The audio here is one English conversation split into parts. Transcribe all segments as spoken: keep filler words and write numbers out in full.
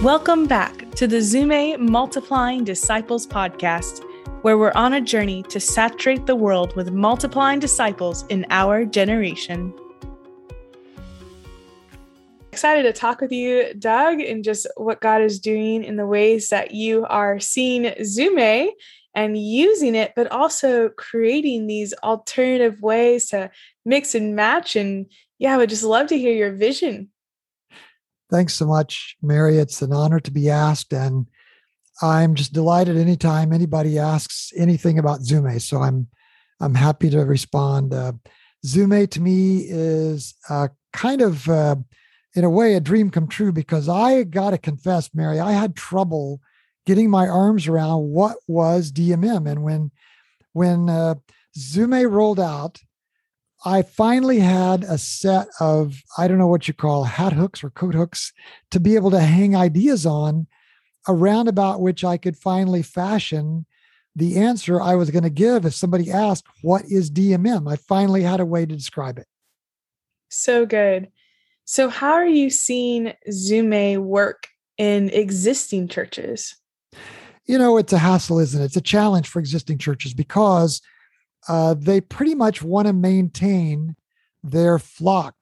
Welcome back to the Zume Multiplying Disciples podcast, where we're on a journey to saturate the world with multiplying disciples in our generation. Excited to talk with you, Doug, and just what God is doing in the ways that you are seeing Zume and using it, but also creating these alternative ways to mix and match. And yeah, I would just love to hear your vision. Thanks so much, Mary. It's an honor to be asked, and I'm just delighted anytime anybody asks anything about Zume. So I'm I'm happy to respond. Uh, Zume to me is uh, kind of, uh, in a way, a dream come true, because I got to confess, Mary, I had trouble getting my arms around what was D M M, and when when uh, Zume rolled out, I finally had a set of, I don't know what you call hat hooks or coat hooks, to be able to hang ideas on, around about which I could finally fashion the answer I was going to give if somebody asked, what is D M M? I finally had a way to describe it. So good. So how are you seeing Zume work in existing churches? You know, it's a hassle, isn't it? It's a challenge for existing churches, because Uh, they pretty much want to maintain their flock.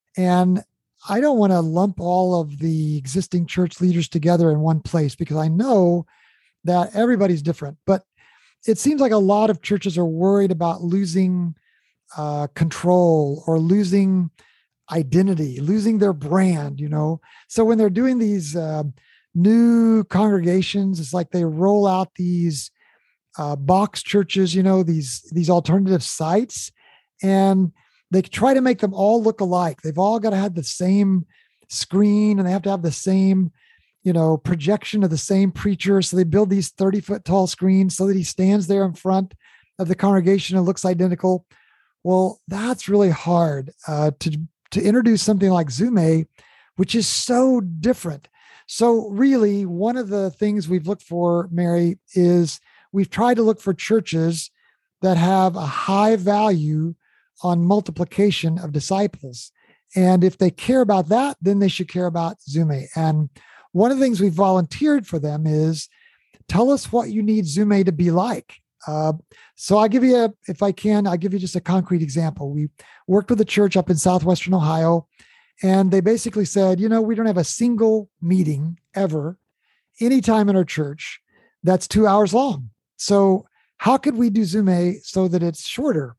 And I don't want to lump all of the existing church leaders together in one place, because I know that everybody's different. But it seems like a lot of churches are worried about losing uh, control or losing identity, losing their brand, you know. So when they're doing these uh, new congregations, it's like they roll out these Uh, box churches, you know, these these alternative sites, and they try to make them all look alike. They've all got to have the same screen, and they have to have the same, you know, projection of the same preacher. So they build these thirty foot tall screens so that he stands there in front of the congregation and looks identical. Well, that's really hard uh, to to introduce something like Zume, which is so different. So really, one of the things we've looked for, Mary, is we've tried to look for churches that have a high value on multiplication of disciples. And if they care about that, then they should care about Zume. And one of the things we've volunteered for them is, tell us what you need Zume to be like. Uh, so I'll give you, a, if I can, I'll give you just a concrete example. We worked with a church up in southwestern Ohio, and they basically said, you know, we don't have a single meeting ever, anytime in our church, that's two hours long. So how could we do Zume so that it's shorter?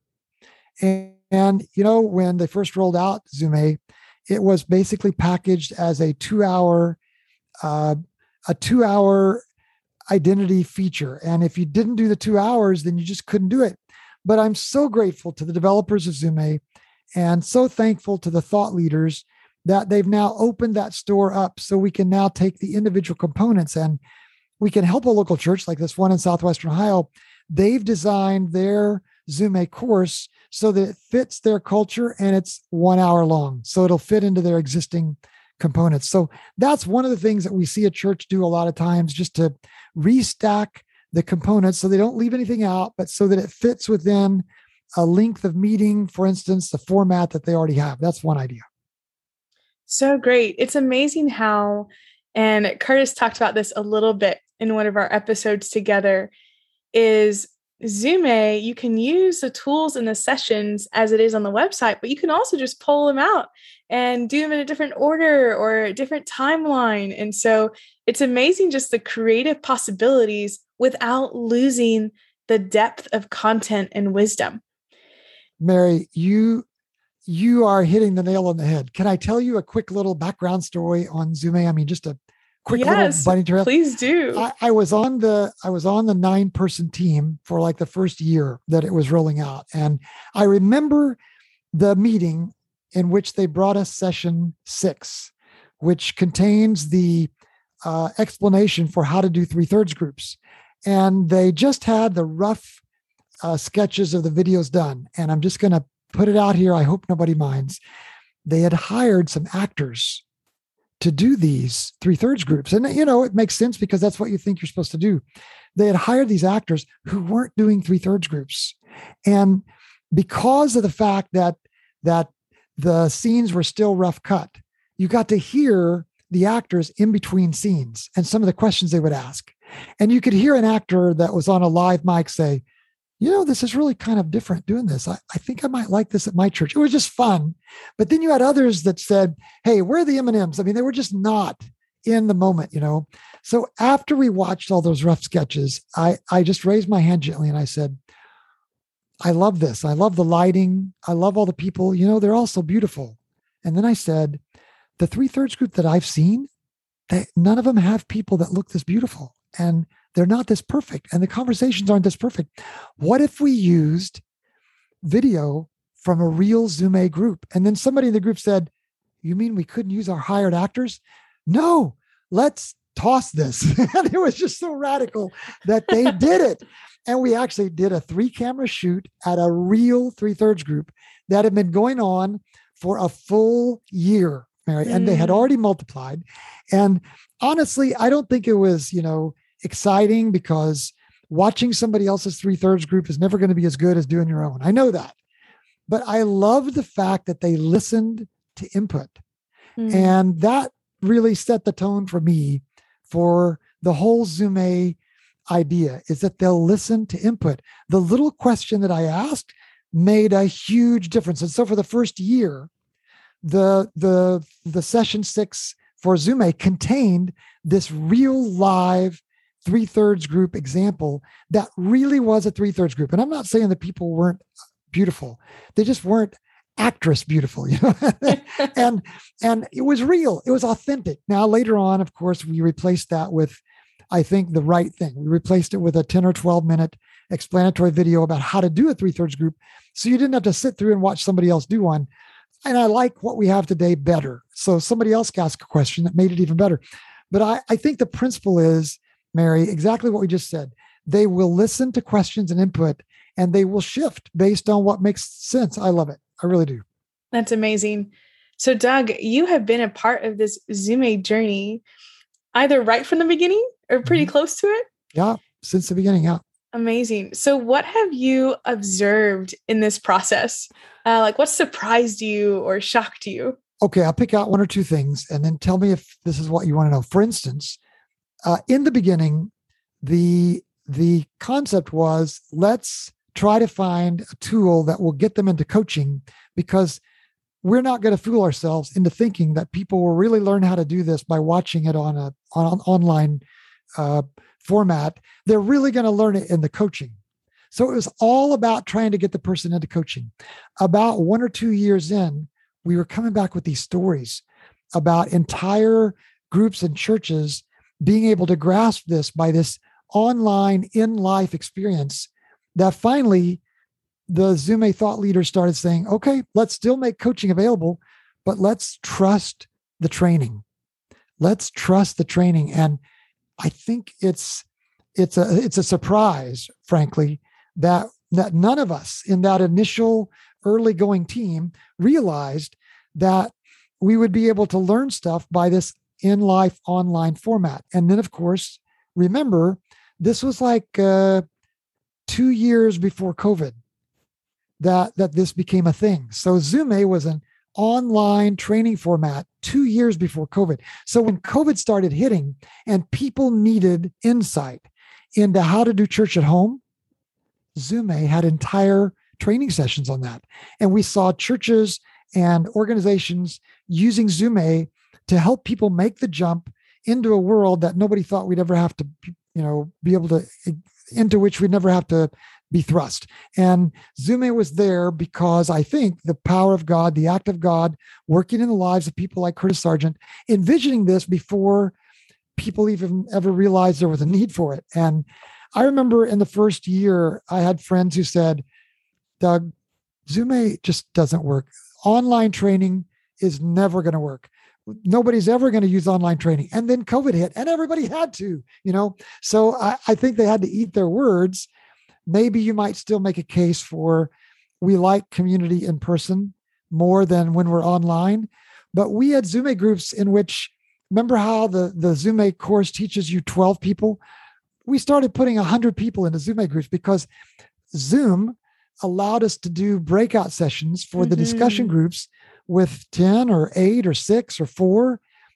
And, and, you know, when they first rolled out Zume, it was basically packaged as a two hour, uh, a two hour identity feature. And if you didn't do the two hours, then you just couldn't do it. But I'm so grateful to the developers of Zume, and so thankful to the thought leaders that they've now opened that store up, so we can now take the individual components and we can help a local church like this one in southwestern Ohio. They've designed their Zume course so that it fits their culture, and it's one hour long. So it'll fit into their existing components. So that's one of the things that we see a church do a lot of times, just to restack the components so they don't leave anything out, but so that it fits within a length of meeting, for instance, the format that they already have. That's one idea. So great. It's amazing how, and Curtis talked about this a little bit in one of our episodes together, is Zume, you can use the tools in the sessions as it is on the website, but you can also just pull them out and do them in a different order or a different timeline. And so it's amazing just the creative possibilities without losing the depth of content and wisdom. Mary, you you are hitting the nail on the head. Can I tell you a quick little background story on Zume? I mean, just a quick yes, little bunny trail. Please do. I, I was on the I was on the nine person team for like the first year that it was rolling out, and I remember the meeting in which they brought us session six, which contains the uh, explanation for how to do three thirds groups, and they just had the rough uh, sketches of the videos done, and I'm just going to put it out here. I hope nobody minds. They had hired some actors to do these three thirds groups. And, you know, it makes sense because that's what you think you're supposed to do. They had hired these actors who weren't doing three thirds groups. And because of the fact that, that the scenes were still rough cut, you got to hear the actors in between scenes and some of the questions they would ask. And you could hear an actor that was on a live mic say, you know, this is really kind of different doing this. I, I think I might like this at my church. It was just fun. But then you had others that said, hey, where are the M and M's? I mean, they were just not in the moment, you know? So after we watched all those rough sketches, I, I just raised my hand gently and I said, I love this. I love the lighting. I love all the people, you know, they're all so beautiful. And then I said, the three thirds group that I've seen, they, none of them have people that look this beautiful. And they're not this perfect. And the conversations aren't this perfect. What if we used video from a real Zoom group? And then somebody in the group said, you mean we couldn't use our hired actors? No, let's toss this. And it was just so radical that they did it. And we actually did a three camera shoot at a real three thirds group that had been going on for a full year, Mary, and they had already multiplied. And honestly, I don't think it was, you know, exciting because watching somebody else's three thirds group is never going to be as good as doing your own. I know that, but I loved the fact that they listened to input. Mm. And that really set the tone for me for the whole Zoom idea, is that they'll listen to input. The little question that I asked made a huge difference. And so for the first year, the, the, the session six for Zoom contained this real live three thirds group example that really was a three thirds group. And I'm not saying that people weren't beautiful. They just weren't actress beautiful, you know, and, and it was real. It was authentic. Now, later on, of course, we replaced that with, I think, the right thing. We replaced it with a ten or twelve minute explanatory video about how to do a three thirds group. So you didn't have to sit through and watch somebody else do one. And I like what we have today better. So somebody else asked a question that made it even better. But I, I think the principle is, Mary, exactly what we just said. They will listen to questions and input, and they will shift based on what makes sense. I love it. I really do. That's amazing. So, Doug, you have been a part of this Zoom journey either right from the beginning or pretty mm-hmm. close to it. Yeah, since the beginning. Yeah. Amazing. So what have you observed in this process? Uh, like what surprised you or shocked you? Okay, I'll pick out one or two things and then tell me if this is what you want to know. For instance, uh, in the beginning, the the concept was, let's try to find a tool that will get them into coaching, because we're not going to fool ourselves into thinking that people will really learn how to do this by watching it on a on an online uh, format. They're really going to learn it in the coaching. So it was all about trying to get the person into coaching. About one or two years in, we were coming back with these stories about entire groups and churches being able to grasp this by this online in-life experience, that finally the Zoom thought leaders started saying, okay, let's still make coaching available, but let's trust the training. Let's trust the training. And I think it's it's a it's a surprise, frankly, that that none of us in that initial early going team realized that we would be able to learn stuff by this in-life online format. And then, of course, remember, this was like uh, two years before COVID that, that this became a thing. So Zoom was an online training format two years before COVID. So when COVID started hitting and people needed insight into how to do church at home, Zoom had entire training sessions on that. And we saw churches and organizations using Zoom to help people make the jump into a world that nobody thought we'd ever have to, you know, be able to, into which we'd never have to be thrust. And Zoom was there because I think the power of God, the act of God working in the lives of people like Curtis Sargent, envisioning this before people even ever realized there was a need for it. And I remember in the first year, I had friends who said, Doug, Zoom just doesn't work. Online training is never going to work. Nobody's ever going to use online training. And then COVID hit and everybody had to, you know? So I, I think they had to eat their words. Maybe you might still make a case for, we like community in person more than when we're online. But we had Zoom groups in which, remember how the, the Zoom course teaches you twelve people? We started putting one hundred people into Zoom groups because Zoom allowed us to do breakout sessions for mm-hmm. the discussion groups with ten or eight or six or four.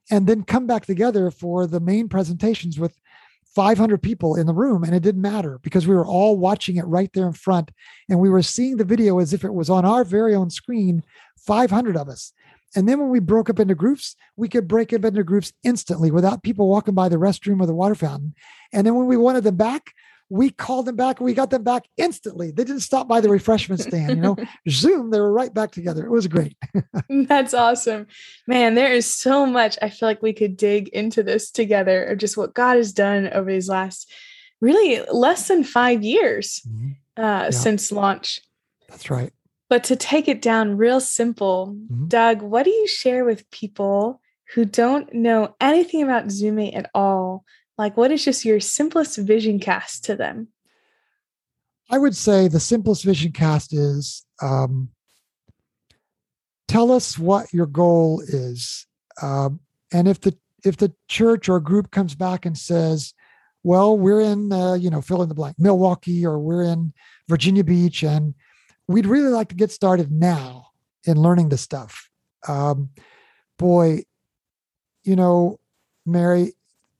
and then come back together for the main presentations with five hundred people in the room. And it didn't matter because we were all watching it right there in front. And we were seeing the video as if it was on our very own screen, five hundred of us. And then when we broke up into groups, we could break up into groups instantly without people walking by the restroom or the water fountain. And then when we wanted them back, we called them back and we got them back instantly. They didn't stop by the refreshment stand, you know, Zoom, they were right back together. It was great. That's awesome, man. There is so much I feel like we could dig into this together of just what God has done over these last really less than five years mm-hmm. uh, yeah. since launch. That's right. But to take it down real simple, mm-hmm. Doug, what do you share with people who don't know anything about Zume at all? Like, what is just your simplest vision cast to them? I would say the simplest vision cast is um, tell us what your goal is. Um, and if the if the church or group comes back and says, well, we're in, uh, you know, fill in the blank, Milwaukee, or we're in Virginia Beach, and we'd really like to get started now in learning this stuff. Um, boy, you know, Mary,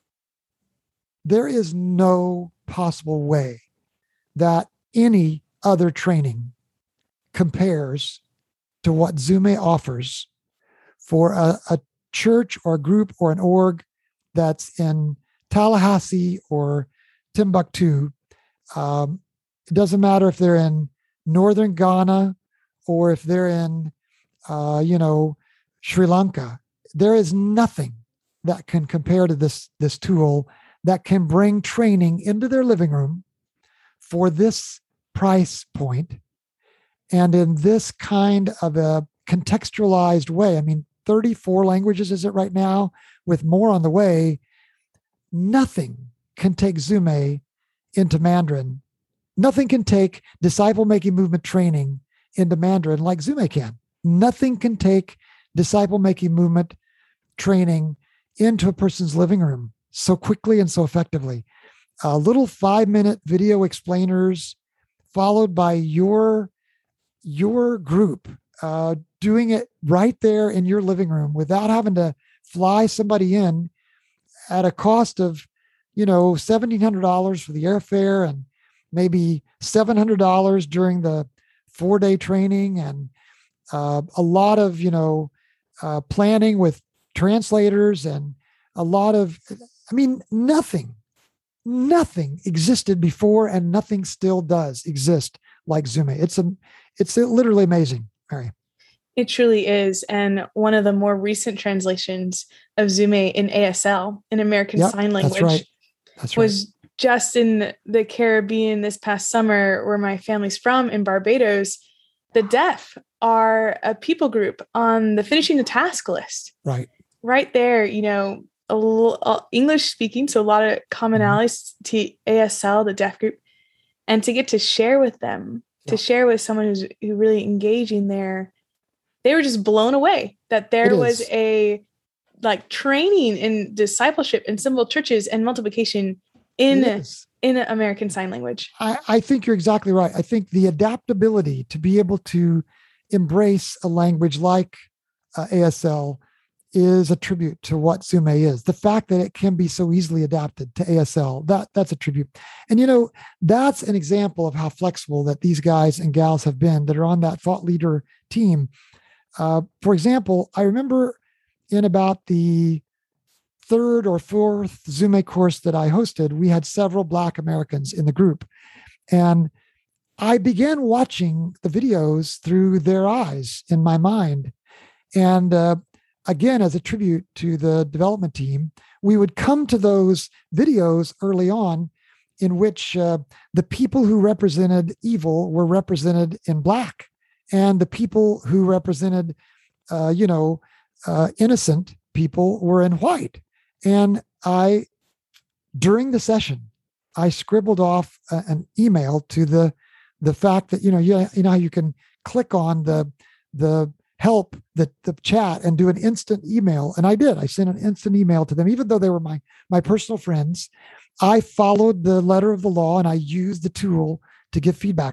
there is no possible way that any other training compares to what Zume offers for a, a church or a group or an org that's in Tallahassee or Timbuktu. Um, it doesn't matter if they're in northern Ghana or if they're in, uh, you know, Sri Lanka. There is nothing that can compare to this, this tool that can bring training into their living room for this price point and in this kind of a contextualized way. I mean, thirty-four languages is it right now, with more on the way. Nothing can take Zume into Mandarin. Nothing can take disciple-making movement training into Mandarin like Zume can. Nothing can take disciple-making movement training into a person's living room so quickly and so effectively. A little five-minute video explainers followed by your, your group uh, doing it right there in your living room without having to fly somebody in at a cost of, you know, seventeen hundred dollars for the airfare and maybe seven hundred dollars during the four-day training, and uh, a lot of, you know, uh, planning with translators and a lot of, I mean, nothing, nothing existed before, and nothing still does exist like Zume. It's a, it's literally amazing, Mary. It truly is. And one of the more recent translations of Zume in A S L, in American yep, Sign Language, that's right. That's right. was just in the Caribbean this past summer, where my family's from, in Barbados. The deaf are a people group on the finishing the task list. Right. Right there, you know, a little uh, English speaking, so a lot of commonalities mm-hmm. to A S L, the deaf group, and to get to share with them, yeah. to share with someone who's who really engaging there. They were just blown away that there was a like training in discipleship in simple churches and multiplication in in American Sign Language. I, I think you're exactly right. I think the adaptability to be able to embrace a language like uh, A S L is a tribute to what Zume is. The fact that it can be so easily adapted to A S L, that that's a tribute. And, you know, that's an example of how flexible that these guys and gals have been that are on that thought leader team. Uh, for example, I remember in about the third or fourth Zume course that I hosted, we had several Black Americans in the group. And I began watching the videos through their eyes in my mind. And uh, again, as a tribute to the development team, we would come to those videos early on in which uh, the people who represented evil were represented in Black, and the people who represented, uh, you know, uh, innocent people were in white. And I, during the session, I scribbled off a, an email to the the fact that, you know, you, you know how you can click on the the help, the, the chat, and do an instant email. And I did. I sent an instant email to them, even though they were my my personal friends. I followed the letter of the law and I used the tool to give feedback.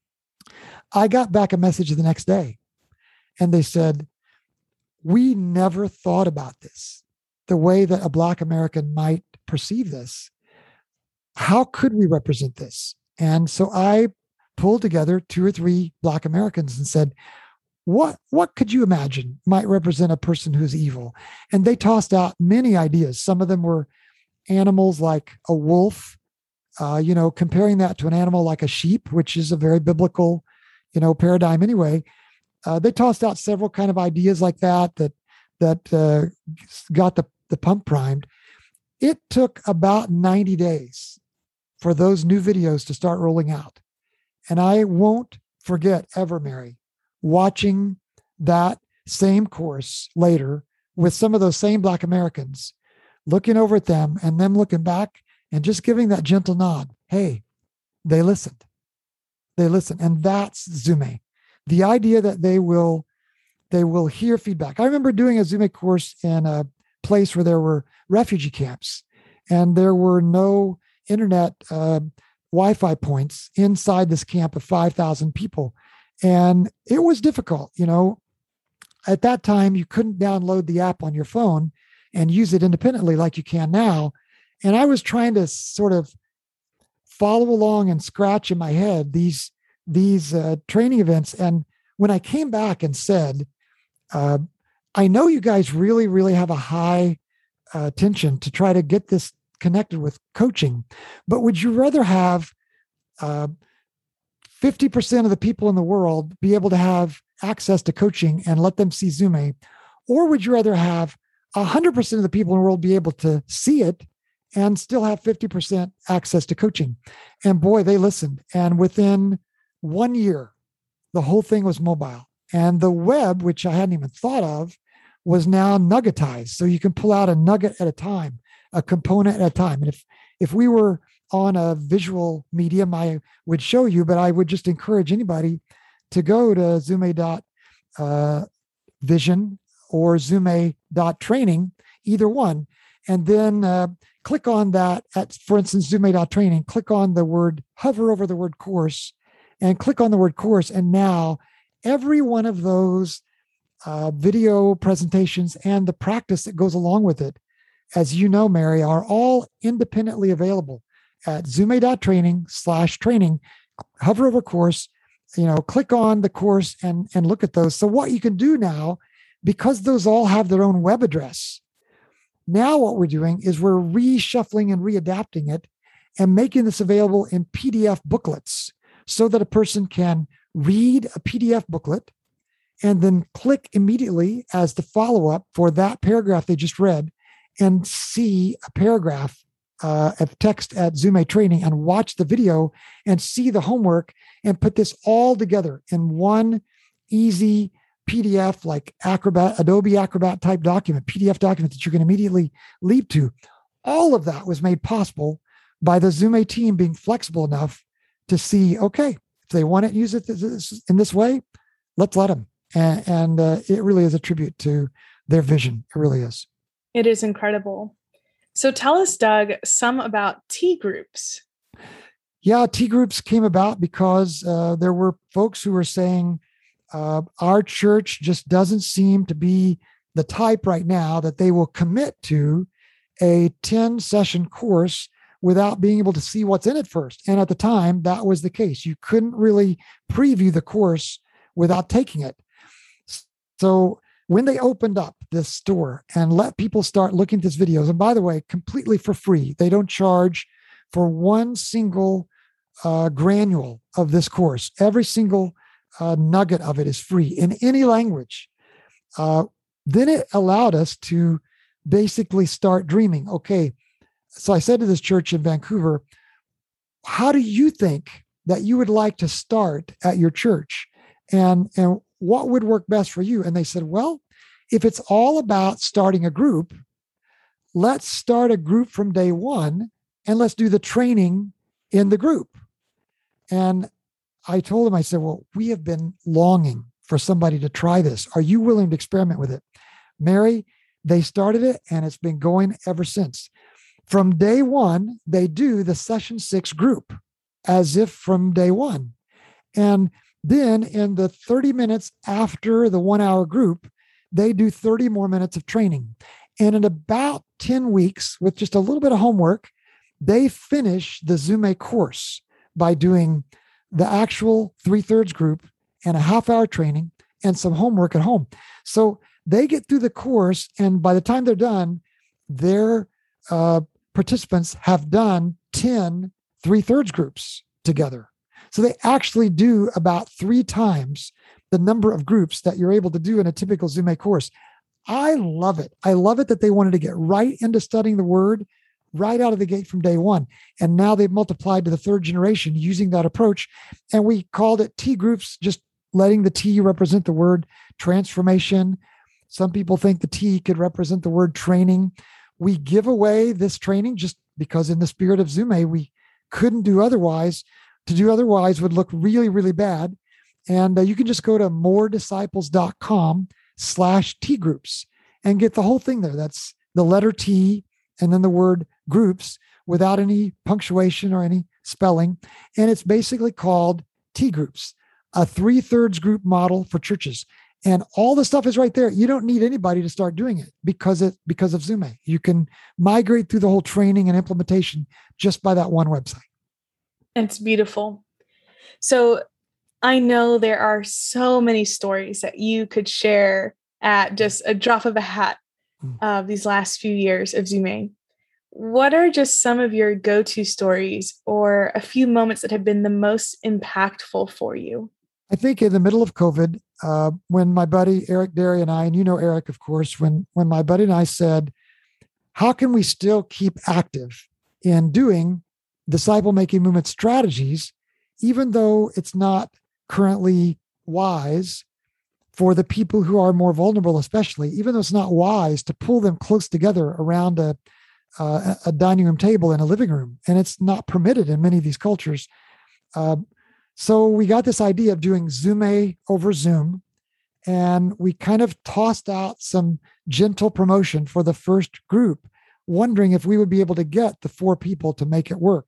I got back a message the next day, and they said, "We never thought about this. the way that a Black American might perceive this. How could we represent this? And so I pulled together two or three Black Americans and said, what, what could you imagine might represent a person who's evil? And they tossed out many ideas. Some of them were animals like a wolf, uh, you know, comparing that to an animal like a sheep, which is a very biblical, you know, paradigm anyway. Uh, they tossed out several kind of ideas like that, that, that uh, got the, the pump primed. It took about ninety days for those new videos to start rolling out. And I won't forget ever, Mary, watching that same course later with some of those same Black Americans, looking over at them and them looking back and just giving that gentle nod. Hey, they listened. They listened. And that's Zume. The idea that they will, they will hear feedback. I remember doing a Zume course in a place where there were refugee camps and there were no internet uh, Wi-Fi points inside this camp of five thousand people. And it was difficult. You know, at that time, you couldn't download the app on your phone and use it independently like you can now. And I was trying to sort of follow along and scratch in my head these, these uh, training events. And when I came back and said, uh, I know you guys really, really have a high uh, attention to try to get this connected with coaching, but would you rather have uh, fifty percent of the people in the world be able to have access to coaching and let them see Zume, or would you rather have one hundred percent of the people in the world be able to see it and still have fifty percent access to coaching? And boy, they listened. And within one year, the whole thing was mobile. And the web, which I hadn't even thought of, was now nuggetized. So you can pull out a nugget at a time, a component at a time. And if if we were on a visual medium, I would show you, but I would just encourage anybody to go to zume dot vision or zume dot training, either one, and then uh, click on that at, for instance, zume dot training, click on the word, hover over the word course, and click on the word course. And now every one of those uh, video presentations and the practice that goes along with it, as you know, Mary, are all independently available at zume dot training slash training. Hover over course, you know, click on the course and, and look at those. So what you can do now, because those all have their own web address, now what we're doing is we're reshuffling and readapting it and making this available in P D F booklets so that a person can read a P D F booklet and then click immediately as the follow-up for that paragraph they just read and see a paragraph uh, of text at Zume Training and watch the video and see the homework and put this all together in one easy P D F, like Acrobat, Adobe Acrobat type document, P D F document that you can immediately leap to. All of that was made possible by the Zume team being flexible enough to see, okay, if they want to use it in this way, let's let them. And, and uh, it really is a tribute to their vision. It really is. It is incredible. So tell us, Doug, some about T groups. Yeah, T groups came about because uh, there were folks who were saying, uh, our church just doesn't seem to be the type right now that they will commit to a ten session course without being able to see what's in it first. And at the time, that was the case. You couldn't really preview the course without taking it. So when they opened up this store and let people start looking at these videos, and by the way, completely for free, they don't charge for one single uh, granule of this course. Every single uh, nugget of it is free in any language. Uh, then it allowed us to basically start dreaming. Okay, so I said to this church in Vancouver, how do you think that you would like to start at your church? And, and what would work best for you? And they said, well, if it's all about starting a group, let's start a group from day one and let's do the training in the group. And I told them, I said, well, we have been longing for somebody to try this. Are you willing to experiment with it? Mary, they started it and it's been going ever since. From day one, they do the session six group as if from day one. And then in the thirty minutes after the one hour group, they do thirty more minutes of training. And in about ten weeks, with just a little bit of homework, they finish the Zume course by doing the actual three-thirds group and a half-hour training and some homework at home. So they get through the course, and by the time they're done, their uh, participants have done ten three-thirds groups together. So they actually do about three times the number of groups that you're able to do in a typical Zume course. I love it. I love it that they wanted to get right into studying the word right out of the gate from day one. And now they've multiplied to the third generation using that approach. And we called it T groups, just letting the T represent the word transformation. Some people think the T could represent the word training. We give away this training just because in the spirit of Zume, we couldn't do otherwise. To do otherwise would look really, really bad. And uh, you can just go to moredisciples.com slash T groups and get the whole thing there. That's the letter T and then the word groups without any punctuation or any spelling. And it's basically called T groups, a three-thirds group model for churches. And all the stuff is right there. You don't need anybody to start doing it because it because of Zume. You can migrate through the whole training and implementation just by that one website. It's beautiful. So I know there are so many stories that you could share at just a drop of a hat of these last few years of Zume. What are just some of your go-to stories or a few moments that have been the most impactful for you? I think in the middle of COVID, uh, when my buddy Eric Derry and I, and you know Eric, of course, when when my buddy and I said, how can we still keep active in doing disciple-making movement strategies, even though it's not currently wise for the people who are more vulnerable, especially, even though it's not wise to pull them close together around a, uh, a dining room table in a living room. And it's not permitted in many of these cultures. Uh, so we got this idea of doing Zume over Zoom, and we kind of tossed out some gentle promotion for the first group, wondering if we would be able to get the four people to make it work.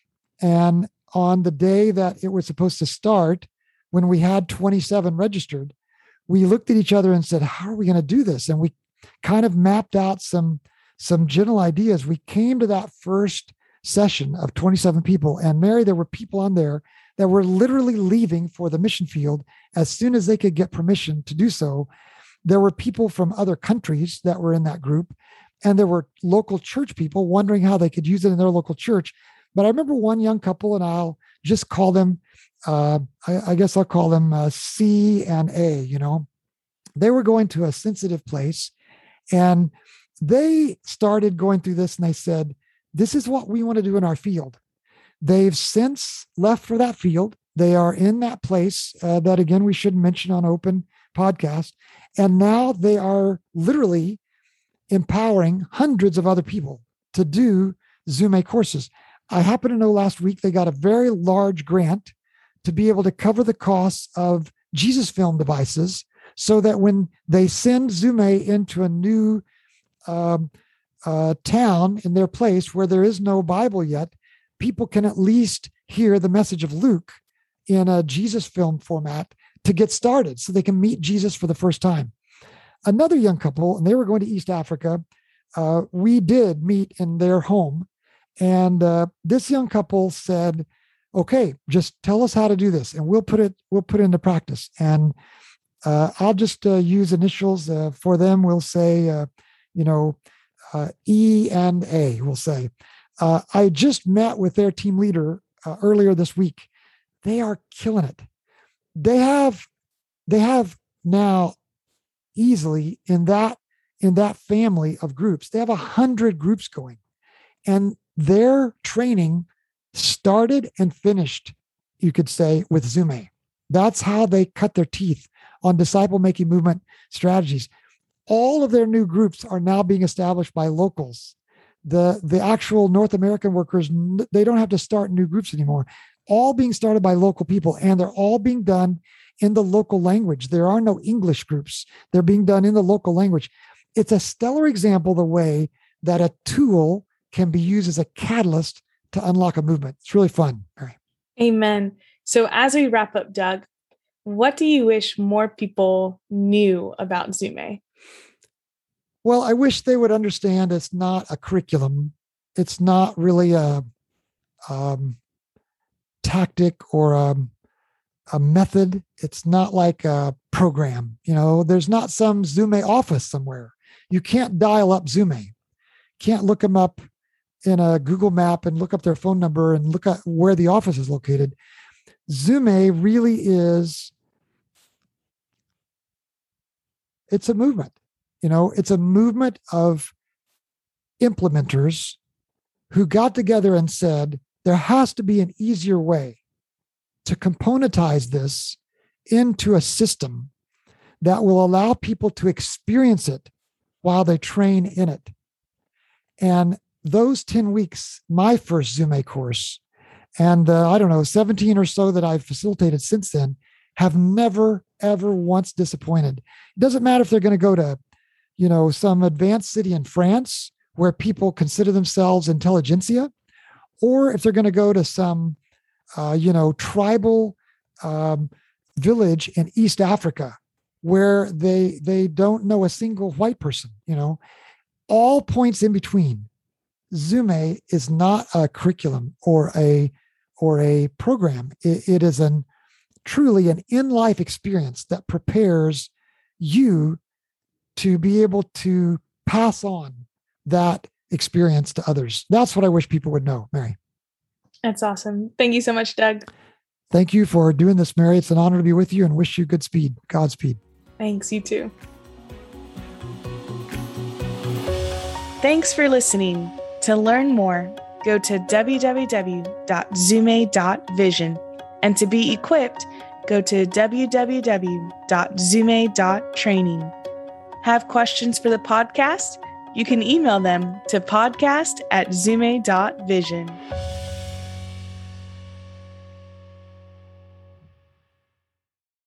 And on the day that it was supposed to start, when we had twenty-seven registered, we looked at each other and said, how are we going to do this? And we kind of mapped out some, some general ideas. We came to that first session of twenty-seven people, and Mary, there were people on there that were literally leaving for the mission field as soon as they could get permission to do so. There were people from other countries that were in that group, and there were local church people wondering how they could use it in their local church. But I remember one young couple, and I'll just call them, uh, I, I guess I'll call them uh, C and A, you know. They were going to a sensitive place, and they started going through this, and they said, this is what we want to do in our field. They've since left for that field. They are in that place uh, that, again, we shouldn't mention on Open Podcast. And now they are literally empowering hundreds of other people to do Zume courses. I happen to know last week they got a very large grant to be able to cover the costs of Jesus film devices so that when they send Zume into a new um, uh, town in their place where there is no Bible yet, people can at least hear the message of Luke in a Jesus film format to get started so they can meet Jesus for the first time. Another young couple, and they were going to East Africa, uh, we did meet in their home. And uh, this young couple said, okay, just tell us how to do this and we'll put it, we'll put it into practice. And uh, I'll just uh, use initials uh, for them. We'll say, uh, you know, uh, E and A, we'll say. Uh, I just met with their team leader uh, earlier this week. They are killing it. They have, they have now easily in that, in that family of groups, they have a hundred groups going, and their training started and finished, you could say, with Zume. That's how they cut their teeth on disciple-making movement strategies. All of their new groups are now being established by locals. The, the actual North American workers, they don't have to start new groups anymore. All being started by local people, and they're all being done in the local language. There are no English groups. They're being done in the local language. It's a stellar example of the way that a tool can be used as a catalyst to unlock a movement. It's really fun. Mary. Amen. So as we wrap up, Doug, what do you wish more people knew about Zume? Well, I wish they would understand it's not a curriculum. It's not really a um, tactic or a, a method. It's not like a program. You know, there's not some Zume office somewhere. You can't dial up Zume. Can't look them up in a Google map and look up their phone number and look at where the office is located. Zume really is, it's a movement. You know, it's a movement of implementers who got together and said, there has to be an easier way to componentize this into a system that will allow people to experience it while they train in it. And those ten weeks, my first Zume course, and uh, I don't know, seventeen or so that I've facilitated since then, have never, ever once disappointed. It doesn't matter if they're going to go to, you know, some advanced city in France where people consider themselves intelligentsia, or if they're going to go to some, uh, you know, tribal um, village in East Africa where they they don't know a single white person, you know, all points in between. Zume is not a curriculum or a or a program. It, it is an truly an in-life experience that prepares you to be able to pass on that experience to others. That's what I wish people would know, Mary. That's awesome. Thank you so much, Doug. Thank you for doing this, Mary. It's an honor to be with you and wish you good speed. Godspeed. Thanks, you too. Thanks for listening. To learn more, go to w w w dot zume dot vision. And to be equipped, go to w w w dot zume dot training. Have questions for the podcast? You can email them to podcast at zume dot vision.